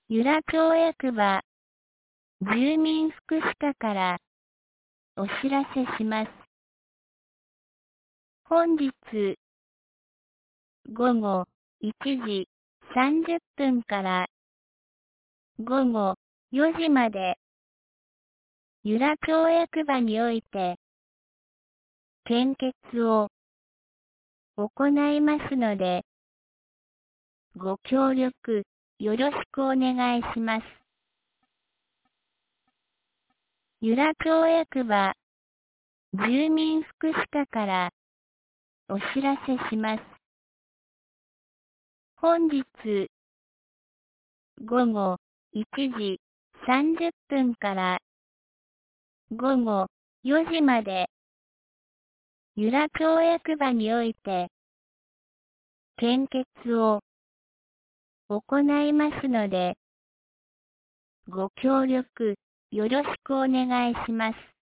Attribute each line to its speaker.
Speaker 1: 由良町役場、住民福祉課からお知らせします。本日午後1時30分から午後4時まで由良町役場において献血を行いますのでご協力よろしくお願いします。由良町役場住民福祉課からお知らせします。本日午後1時30分から午後4時まで由良町役場において献血を行いますのでご協力よろしくお願いします。